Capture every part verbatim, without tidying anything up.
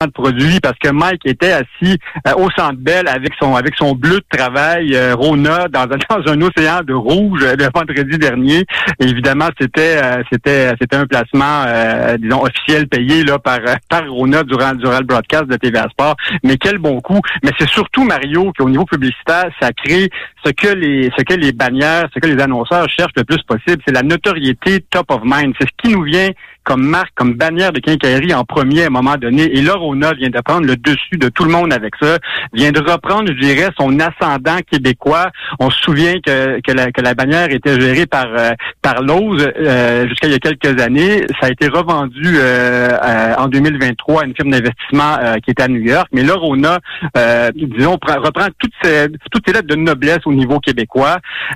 de produits parce que Mike était assis euh, au Centre Bell avec son avec son bleu de travail euh, Rona dans, dans un océan de rouge euh, le vendredi dernier. Et évidemment, c'était euh, c'était c'était un placement euh, disons officiel payé là par par Rona durant durant le broadcast de T V A Sport. Mais quel bon coup. Mais c'est surtout, Mario, qu'au niveau publicitaire, ça crée ce que les ce que les bannières, ce que les annonceurs cherchent le plus possible, c'est la notoriété top of mind. C'est ce qui nous vient comme marque, comme bannière de quincaillerie en premier à un moment donné. Et là, Rona vient de prendre le dessus de tout le monde avec ça, vient de reprendre, je dirais, son ascendant québécois. On se souvient que que la, que la bannière était gérée par euh, par Lowe's euh, jusqu'à il y a quelques années. Ça a été revendu euh, euh, en deux mille vingt-trois à une firme d'investissement euh, qui était à New York. Mais là, Rona, euh, disons, prend, reprend toutes ces toutes ces lettres de noblesse au niveau québécois.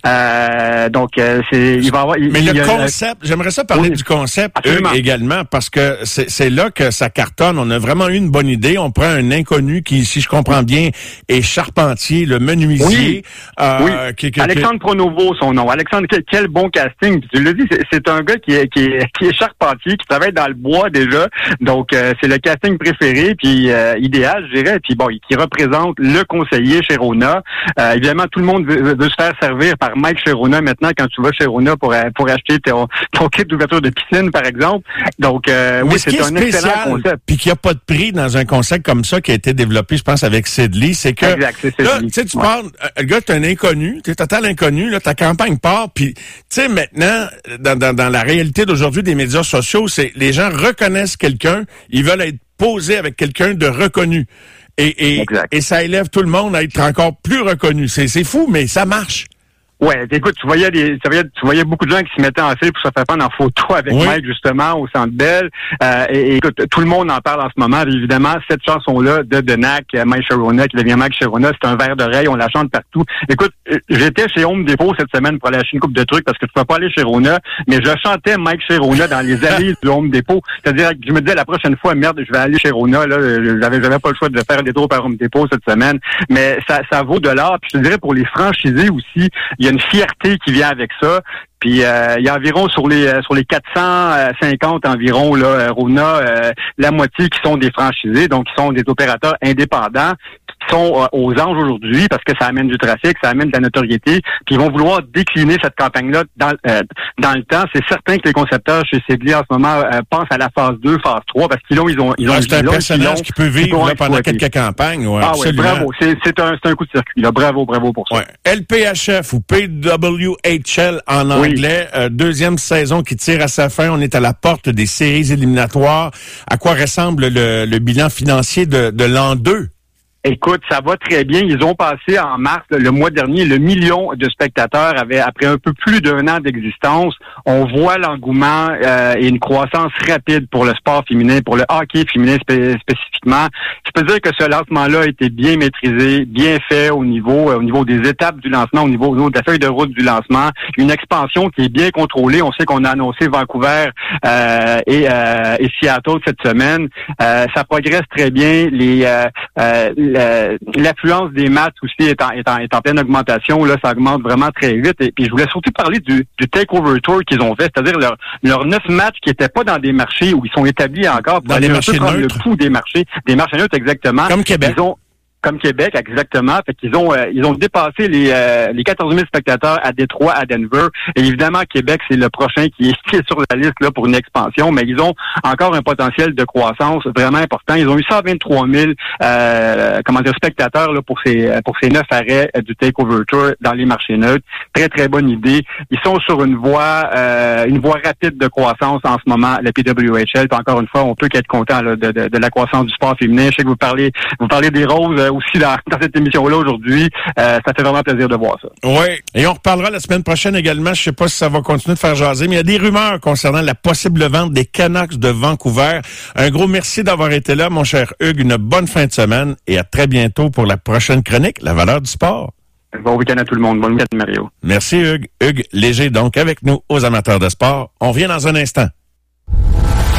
Euh, donc, euh, c'est il va avoir. Mais il, le il, concept, euh, j'aimerais ça parler oui, du concept. Absolument. Également, parce que c'est, c'est là que ça cartonne. On a vraiment eu une bonne idée. On prend un inconnu qui, si je comprends bien, est charpentier, le menuisier. Oui, euh, oui. Qui, qui, Alexandre Pronovo, son nom. Alexandre, quel, quel bon casting. Tu l'as dit, c'est, c'est un gars qui est, qui, est, qui est charpentier, qui travaille dans le bois déjà. Donc, euh, c'est le casting préféré, puis euh, idéal, je dirais. Puis bon, qui représente le conseiller chez Rona. Euh, évidemment, tout le monde veut, veut se faire servir par Mike chez Rona maintenant quand tu vas chez Rona pour, pour acheter ton, ton kit d'ouverture de piscine, par exemple. Donc, euh, oui, c'est un spécial, excellent concept. Puis qu'il n'y a pas de prix dans un concept comme ça qui a été développé, je pense, avec Sidley, c'est que exact, c'est là, tu sais, tu ouais. parles, le gars, t'es un inconnu, t'es total inconnu, là, ta campagne part, puis tu sais, maintenant, dans, dans, dans la réalité d'aujourd'hui des médias sociaux, c'est les gens reconnaissent quelqu'un, ils veulent être posés avec quelqu'un de reconnu. Et, et, et ça élève tout le monde à être encore plus reconnu. C'est, c'est fou, mais ça marche. Ouais, écoute, tu voyais des, tu voyais, tu voyais beaucoup de gens qui se mettaient en file pour se faire prendre en photo avec oui. Mike, justement, au Centre Bell. Euh, et, et écoute, tout le monde en parle en ce moment. Évidemment, cette chanson-là de Denac, Mike Sharona, qui devient Mike Sharona, c'est un verre d'oreille, on la chante partout. Écoute, j'étais chez Home Depot cette semaine pour aller acheter une couple de trucs parce que tu peux pas aller chez Rona, mais je chantais Mike Sharona dans les allées du Home Depot. C'est-à-dire que je me disais la prochaine fois, merde, je vais aller chez Rona, là, j'avais, j'avais pas le choix de faire des tours par Home Depot cette semaine. Mais ça, ça vaut de l'or. Puis je te dirais pour les franchisés aussi, il y a une fierté qui vient avec ça. Puis euh, il y a environ sur les euh, sur les quatre cent cinquante environ là, euh, Rona, euh, la moitié qui sont des franchisés, donc qui sont des opérateurs indépendants qui sont euh, aux anges aujourd'hui parce que ça amène du trafic, ça amène de la notoriété, puis ils vont vouloir décliner cette campagne-là dans euh, dans le temps. C'est certain que les concepteurs chez Sidley en ce moment euh, pensent à la phase deux, phase trois parce qu'ils ont ils ont ils ont ah, c'est un personnage qui peut vivre là, pendant quelques campagnes. Ouais, ah ouais, bravo, c'est c'est un c'est un coup de circuit là, bravo bravo pour ça. Ouais. L P H F ou P W H L en anglais. Oui. Euh, deuxième saison qui tire à sa fin. On est à la porte des séries éliminatoires. À quoi ressemble le, le bilan financier de, de l'an deux? Écoute, ça va très bien. Ils ont passé en mars, le mois dernier, le million de spectateurs avait, après un peu plus d'un an d'existence. On voit l'engouement euh, et une croissance rapide pour le sport féminin, pour le hockey féminin spé- spécifiquement. Je peux dire que ce lancement-là a été bien maîtrisé, bien fait au niveau euh, au niveau des étapes du lancement, au niveau, au niveau de la feuille de route du lancement. Une expansion qui est bien contrôlée. On sait qu'on a annoncé Vancouver euh, et, euh, et Seattle cette semaine. Euh, ça progresse très bien. Les euh, euh, l'affluence des matchs aussi est en, est en, est en pleine augmentation. Là, ça augmente vraiment très vite. Et puis, je voulais surtout parler du, du Takeover Tour qu'ils ont fait, c'est-à-dire leurs leurs neuf matchs qui n'étaient pas dans des marchés où ils sont établis encore pour dans aller les marchés prendre neutres. le pouls des marchés. Des marchés neutres, exactement. Comme Québec. Ils ont, Comme Québec, exactement. Fait qu'ils ont euh, ils ont dépassé les euh, les quatorze mille spectateurs à Détroit, à Denver. Et évidemment, Québec, c'est le prochain qui est, qui est sur la liste là pour une expansion. Mais ils ont encore un potentiel de croissance vraiment important. Ils ont eu cent vingt-trois mille euh, comment dire spectateurs là pour ces pour ces neuf arrêts euh, du Takeover Tour dans les marchés neutres. Très très bonne idée. Ils sont sur une voie euh, une voie rapide de croissance en ce moment. La P W H L. Puis encore une fois, on peut qu'être content là, de, de de la croissance du sport féminin. Je sais que vous parlez vous parlez des roses. Euh, aussi dans, dans cette émission-là aujourd'hui. Euh, ça fait vraiment plaisir de voir ça. Oui, et on reparlera la semaine prochaine également. Je sais pas si ça va continuer de faire jaser, mais il y a des rumeurs concernant la possible vente des Canucks de Vancouver. Un gros merci d'avoir été là, mon cher Hugues. Une bonne fin de semaine et à très bientôt pour la prochaine chronique, La valeur du sport. Bon week-end à tout le monde. Bon week-end, Mario. Merci, Hugues. Hugues Léger, donc, avec nous aux amateurs de sport. On revient dans un instant.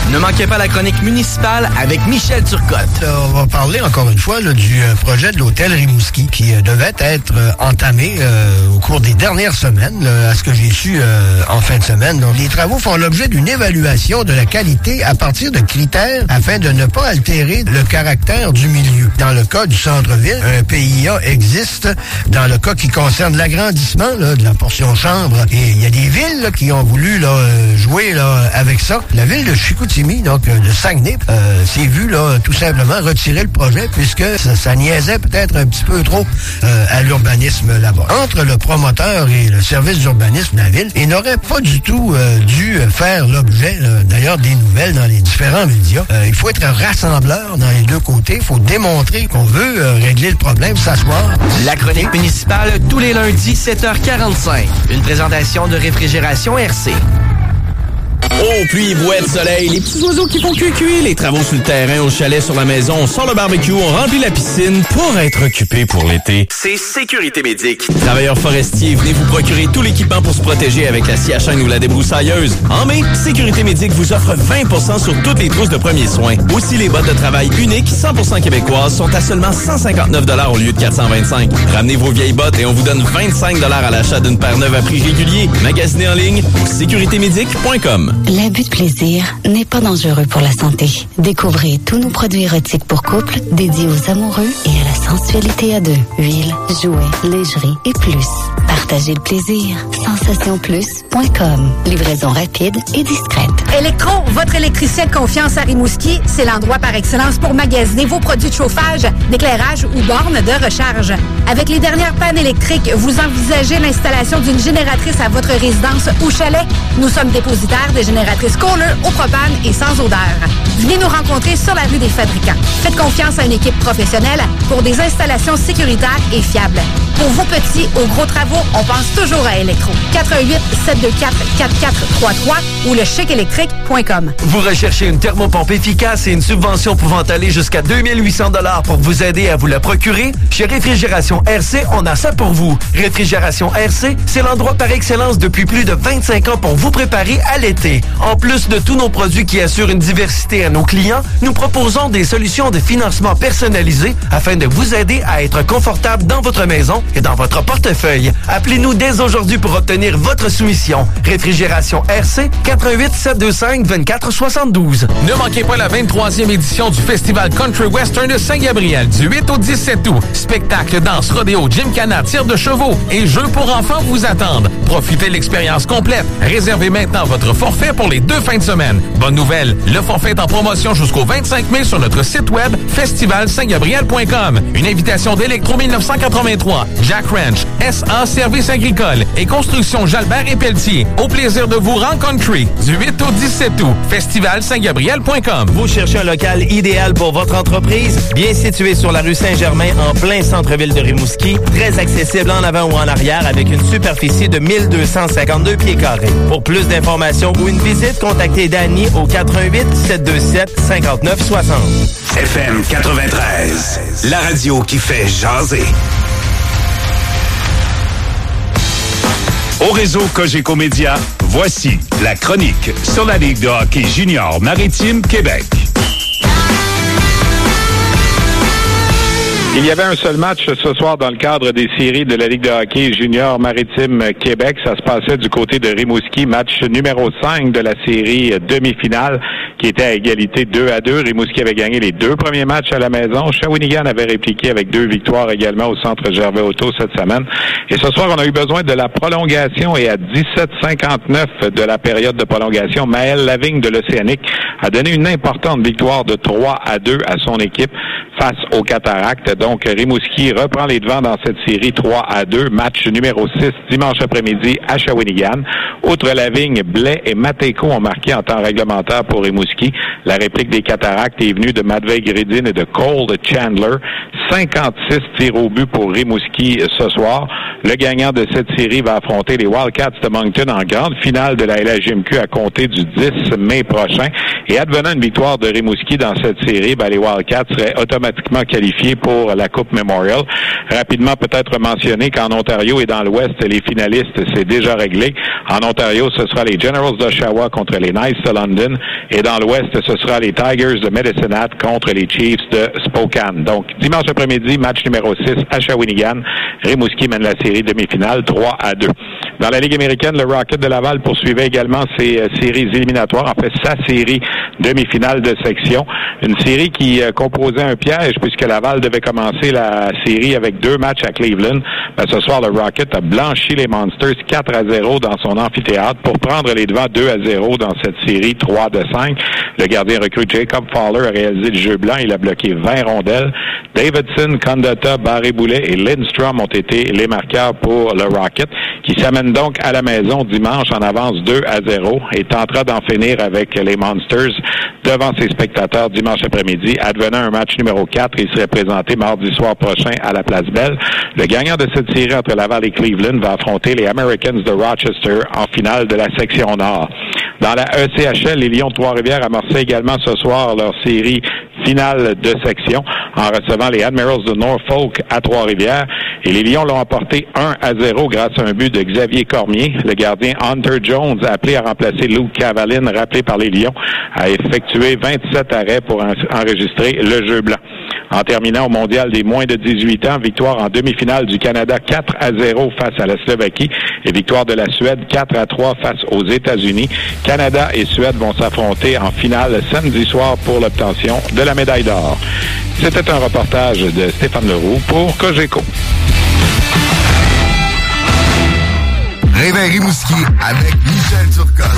Ne manquez pas la chronique municipale avec Michel Turcotte. Euh, on va parler encore une fois là, du euh, projet de l'hôtel Rimouski qui euh, devait être euh, entamé euh, au cours des dernières semaines, là, à ce que j'ai su euh, en fin de semaine. Donc, les travaux font l'objet d'une évaluation de la qualité à partir de critères afin de ne pas altérer le caractère du milieu. Dans le cas du centre-ville, un P I A existe. Dans le cas qui concerne l'agrandissement là, de la portion chambre, et il y a des villes là, qui ont voulu là, jouer là, avec ça. La ville de Chicoutimi, donc de Saguenay, euh, s'est vue là, tout simplement retirer le projet puisque ça, ça niaisait peut-être un petit peu trop euh, à l'urbanisme là-bas. Entre le promoteur et le service d'urbanisme de la ville, il n'aurait pas du tout euh, dû faire l'objet là, d'ailleurs des nouvelles dans les différents médias. Euh, il faut être rassembleur dans les deux côtés. Il faut démontrer qu'on veut euh, régler le problème, s'asseoir. La chronique municipale tous les lundis, sept heures quarante-cinq. Une présentation de Réfrigération R C. Oh, pluie, bouette, soleil, les petits oiseaux qui font cuit-cuit, les travaux sur le terrain, au chalet, sur la maison, on sort le barbecue, on remplit la piscine pour être occupé pour l'été. C'est Sécurité Médic. Travailleurs forestiers, venez vous procurer tout l'équipement pour se protéger avec la scie à chaîne ou la débroussailleuse. En mai, Sécurité Médic vous offre vingt pour cent sur toutes les trousses de premiers soins. Aussi, les bottes de travail uniques, cent pour cent québécoises, sont à seulement cent cinquante-neuf dollars au lieu de quatre cent vingt-cinq. Ramenez vos vieilles bottes et on vous donne vingt-cinq dollars à l'achat d'une paire neuve à prix régulier. Magasinez en ligne au sécurité médic point com. L'abus de plaisir n'est pas dangereux pour la santé. Découvrez tous nos produits érotiques pour couple dédiés aux amoureux et à la sensualité à deux. Huile, jouets, lingerie et plus. Partagez le plaisir. sensation plus point com. Livraison rapide et discrète. Électro, votre électricien de confiance à Rimouski, c'est l'endroit par excellence pour magasiner vos produits de chauffage, d'éclairage ou bornes de recharge. Avec les dernières pannes électriques, vous envisagez l'installation d'une génératrice à votre résidence ou chalet? Nous sommes dépositaires des génératrices Kohler au propane et sans odeur. Venez nous rencontrer sur la rue des Fabricants. Faites confiance à une équipe professionnelle pour des installations sécuritaires et fiables. Pour vos petits ou gros travaux, on pense toujours à Électro. quatre un huit, sept deux quatre, quatre quatre trois trois ou le chic électrique point com. Vous recherchez une thermopompe efficace et une subvention pouvant aller jusqu'à deux mille huit cents dollars pour vous aider à vous la procurer? Chez Réfrigération R C, on a ça pour vous. Réfrigération R C, c'est l'endroit par excellence depuis plus de vingt-cinq ans pour vous préparer à l'été. En plus de tous nos produits qui assurent une diversité à nos clients, nous proposons des solutions de financement personnalisées afin de vous aider à être confortable dans votre maison et dans votre portefeuille. Appelez-nous dès aujourd'hui pour obtenir votre soumission. Réfrigération R C, quatre un huit, sept deux cinq, deux quatre six deux. Ne manquez pas la vingt-troisième édition du Festival Country Western de Saint-Gabriel du huit au dix-sept août. Spectacle, danse, rodéo, gymkhana, tir de chevaux et jeux pour enfants vous attendent. Profitez de l'expérience complète. Réservez maintenant votre forfait pour les deux fins de semaine. Bonne nouvelle, le forfait est en promotion jusqu'au vingt-cinq mai sur notre site web festival saint gabriel point com. Une invitation d'Électro mille neuf cent quatre-vingt-trois, Jack Ranch, S A Services agricoles et Construction Jalbert et Pelletier. Au plaisir de vous rencontrer du huit au dix-sept août. festival saint gabriel point com. Vous cherchez un local idéal pour votre entreprise? Bien situé sur la rue Saint-Germain, en plein centre-ville de Rimouski, très accessible en avant ou en arrière avec une superficie de mille deux cent cinquante-deux pieds carrés. Pour plus d'informations ou une visite, contactez Danny au quatre un huit, sept deux sept, cinq neuf six zéro. F M quatre-vingt-treize, la radio qui fait jaser. Au réseau Cogeco Média, voici la chronique sur la Ligue de hockey junior maritime Québec. Il y avait un seul match ce soir dans le cadre des séries de la Ligue de hockey junior maritime Québec. Ça se passait du côté de Rimouski, match numéro cinq de la série demi-finale qui était à égalité deux à deux. Rimouski avait gagné les deux premiers matchs à la maison. Shawinigan avait répliqué avec deux victoires également au centre Gervais Auto cette semaine. Et ce soir, on a eu besoin de la prolongation et à dix-sept cinquante-neuf de la période de prolongation, Maël Lavigne de l'Océanique a donné une importante victoire de trois à deux à son équipe face aux Cataractes. Donc, Rimouski reprend les devants dans cette série trois à deux. Match numéro six dimanche après-midi à Shawinigan. Outre Lavigne, Blais et Mateko ont marqué en temps réglementaire pour Rimouski. La réplique des Cataractes est venue de Matvei Gridin et de Cole Chandler. cinquante-six tirs au but pour Rimouski ce soir. Le gagnant de cette série va affronter les Wildcats de Moncton en grande finale de la L A G M Q à compter du dix mai prochain. Et advenant une victoire de Rimouski dans cette série, ben, les Wildcats seraient automatiquement qualifiés pour la Coupe Memorial. Rapidement, peut-être mentionner qu'en Ontario et dans l'Ouest, les finalistes, c'est déjà réglé. En Ontario, ce sera les Generals d'Oshawa contre les Knights de London. Et dans l'Ouest, ce sera les Tigers de Medicine Hat contre les Chiefs de Spokane. Donc, dimanche après-midi, match numéro six à Shawinigan. Rimouski mène la série demi-finale trois à deux. Dans la Ligue américaine, le Rocket de Laval poursuivait également ses euh, séries éliminatoires, en fait sa série demi-finale de section. Une série qui euh, composait un piège puisque Laval devait commencer la série avec deux matchs à Cleveland. Ben, ce soir, le Rocket a blanchi les Monsters quatre à zéro dans son amphithéâtre pour prendre les devants deux à zéro dans cette série trois de cinq. Le gardien recrue Jacob Fowler a réalisé le jeu blanc. Il a bloqué vingt rondelles. Davidson, Condotta, Barré-Boulet et Lindstrom ont été les marqueurs pour le Rocket, qui s'amène donc à la maison dimanche en avance deux à zéro et tentera d'en finir avec les Monsters devant ses spectateurs dimanche après-midi. Advenant un match numéro quatre, il serait présenté mardi soir prochain à la Place Belle. Le gagnant de cette série entre Laval et Cleveland va affronter les Americans de Rochester en finale de la section Nord. Dans la E C H L, les Lions de Trois-Rivières amorçaient également ce soir leur série finale de section en recevant les Admirals de Norfolk à Trois-Rivières. Et les Lions l'ont emporté un à zéro grâce à un but de Xavier Cormier. Le gardien Hunter Jones, appelé à remplacer Luke Cavaline, rappelé par les Lions, a effectué vingt-sept arrêts pour en- enregistrer le jeu blanc. En terminant au mondial des moins de dix-huit ans, victoire en demi-finale du Canada quatre à zéro face à la Slovaquie et victoire de la Suède quatre à trois face aux États-Unis. Canada et Suède vont s'affronter en finale samedi soir pour l'obtention de la médaille d'or. C'était un reportage de Stéphane Leroux pour Cogeco. Réveil Rimouski avec Michel Turcotte.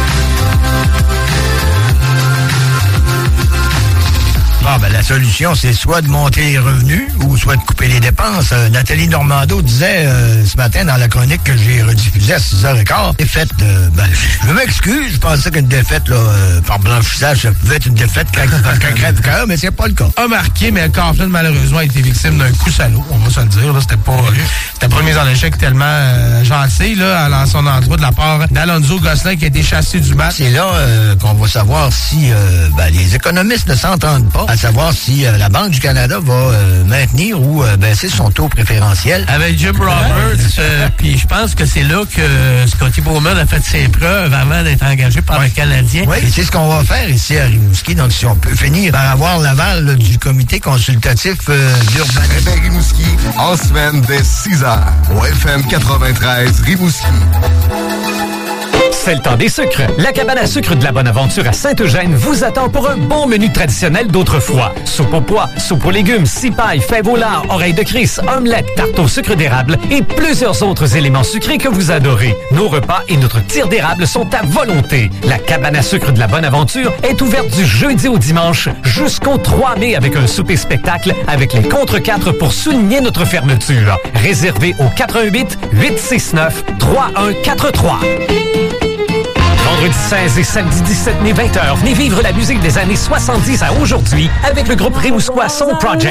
Ah, ben, la solution, c'est soit de monter les revenus ou soit de couper les dépenses. Euh, Nathalie Normando disait euh, ce matin dans la chronique que j'ai rediffusée à six heures quinze, défaite, euh, ben, je m'excuse, je pensais qu'une défaite là, euh, par blanchissage, ça pouvait être une défaite qu'un crève-cœur, mais c'est pas le cas. A marqué, mais Kaufman, malheureusement, a été victime d'un coup salaud, on va se le dire. Là, c'était pas, c'était pas une mise en échec tellement euh, gentil là, à son endroit de la part d'Alonso Gosselin qui a été chassé du match. C'est là euh, qu'on va savoir si euh, ben, les économistes ne s'entendent pas, à savoir si euh, la Banque du Canada va euh, maintenir ou euh, baisser son taux préférentiel. Avec Jim Roberts, euh, puis je pense que c'est là que Scotty Bowman a fait ses preuves avant d'être engagé par le Canadien. Oui, et c'est ce qu'on va faire ici à Rimouski. Donc, si on peut finir par avoir l'aval là, du comité consultatif euh, d'urbanisme. Réveil Rimouski, en semaine dès six heures, au F M quatre-vingt-treize Rimouski. C'est le temps des sucres. La cabane à sucre de la Bonaventure à Saint-Eugène vous attend pour un bon menu traditionnel d'autrefois. Soupe aux pois, soupe aux légumes, cipaille, fèves au lard, oreilles de Chris, omelette, tarte au sucre d'érable et plusieurs autres éléments sucrés que vous adorez. Nos repas et notre tir d'érable sont à volonté. La cabane à sucre de la Bonaventure est ouverte du jeudi au dimanche jusqu'au trois mai avec un souper spectacle avec les contre quatre pour souligner notre fermeture. Réservé au quatre un huit, huit six neuf, trois un quatre trois. Vendredi seize et samedi dix-sept mai vingt heures, venez vivre la musique des années soixante-dix à aujourd'hui avec le groupe Rimouskois Soul Project.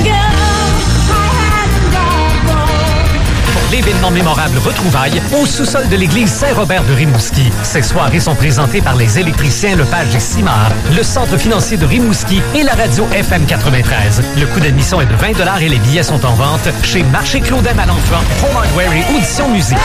Pour l'événement mémorable Retrouvailles au sous-sol de l'église Saint-Robert de Rimouski. Ces soirées sont présentées par les électriciens Lepage et Simard, le centre financier de Rimouski et la radio F M quatre-vingt-treize. Le coût d'admission est de vingt dollars et les billets sont en vente chez Marché Claudem à l'Enfant, Home Hardware et Audition Musique.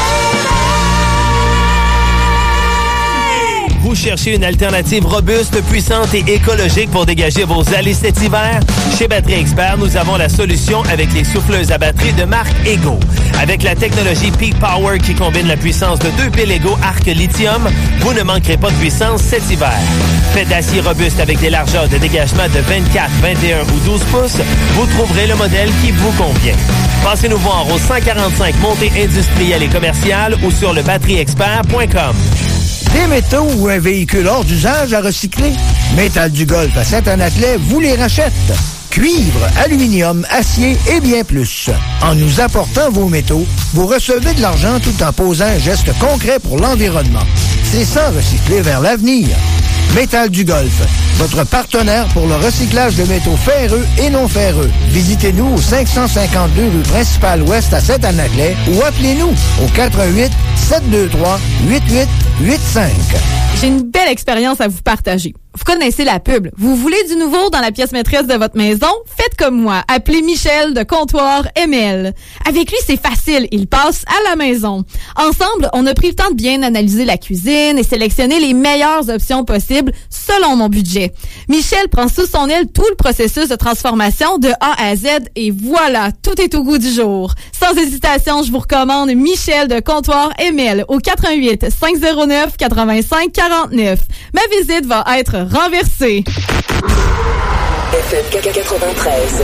Vous cherchez une alternative robuste, puissante et écologique pour dégager vos allées cet hiver? Chez Batterie Expert, nous avons la solution avec les souffleuses à batterie de marque Ego. Avec la technologie Peak Power qui combine la puissance de deux piles Ego Arc Lithium, vous ne manquerez pas de puissance cet hiver. Fait d'acier robuste avec des largeurs de dégagement de vingt-quatre, vingt et un ou douze pouces, vous trouverez le modèle qui vous convient. Passez nous voir au cent quarante-cinq Montée industrielle et commerciale ou sur le batterie expert point com. Des métaux ou un véhicule hors d'usage à recycler? Métal du Golfe à Saint-Anaclet vous les rachète. Cuivre, aluminium, acier et bien plus. En nous apportant vos métaux, vous recevez de l'argent tout en posant un geste concret pour l'environnement. C'est ça, recycler vers l'avenir. Métal du Golfe, votre partenaire pour le recyclage de métaux ferreux et non ferreux. Visitez-nous au cinq cent cinquante-deux rue principale ouest à Saint-Anaclet ou appelez-nous au quatre un huit, sept deux trois, huit huit huit cinq. J'ai une belle expérience à vous partager. Vous connaissez la pub. Vous voulez du nouveau dans la pièce maîtresse de votre maison? Faites comme moi. Appelez Michel de Comptoir M L. Avec lui, c'est facile. Il passe à la maison. Ensemble, on a pris le temps de bien analyser la cuisine et sélectionner les meilleures options possibles selon mon budget. Michel prend sous son aile tout le processus de transformation de A à Z et voilà, tout est au goût du jour. Sans hésitation, je vous recommande Michel de Comptoir M L au quatre un huit, cinq zéro neuf, quatre-vingt-cinq quarante-neuf. Ma visite va être renversée. F M quatre-vingt-treize.